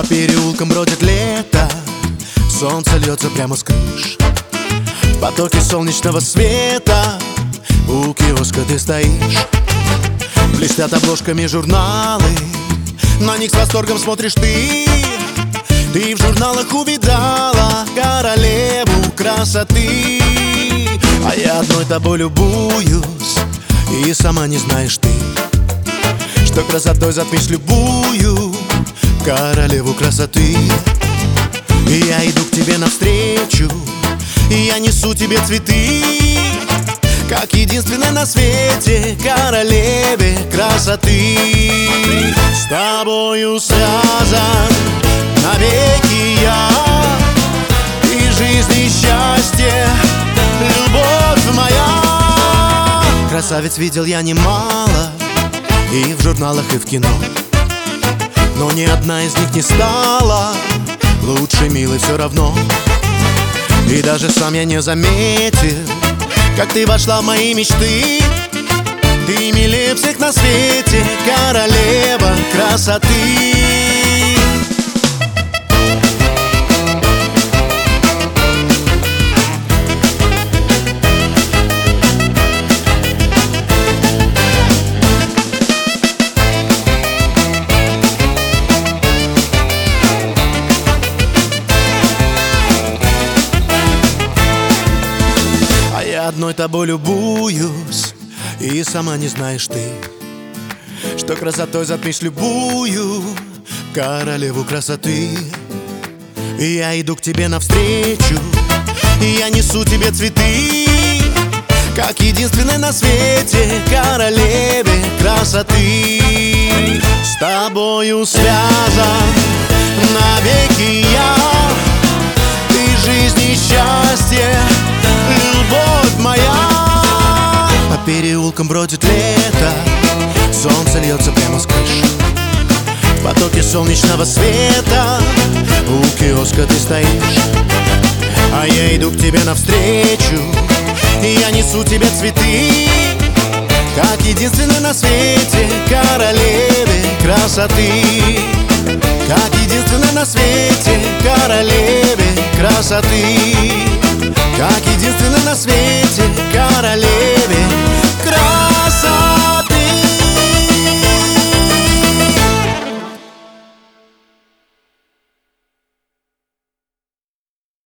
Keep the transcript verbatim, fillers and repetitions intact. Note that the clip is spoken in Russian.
переулкам бродит лето, солнце льется прямо с крыш. В потоке солнечного света у киоска ты стоишь. Блестят обложками журналы, на них с восторгом смотришь ты. Ты в журналах увидала королеву красоты, а я одной тобой любуюсь, и сама не знаешь ты, что красотой затмишь любую королеву красоты. И я иду к тебе навстречу, и я несу тебе цветы, как единственной на свете королеве красоты. С тобою связан навеки я, и жизнь, и счастье, любовь моя. Красавиц видел я немало, и в журналах, и в кино, но ни одна из них не стала лучше, милой, все равно. И даже сам я не заметил, как ты вошла в мои мечты. Ты милее всех на свете, королева красоты. Одной тобой любуюсь, и сама не знаешь ты, что красотой затмишь любую королеву красоты. И я иду к тебе навстречу, и я несу тебе цветы, как единственной на свете королеве красоты. С тобою связан навеки я, ты жизнь и счастье, любовь моя. По переулкам бродит лето, солнце льется прямо с крыш. В потоке солнечного света у киоска ты стоишь, а я иду к тебе навстречу, и я несу тебе цветы, как единственной на свете королеве красоты. Как единственной на свете королеве красоты. Как единственной на свете королеве красоты.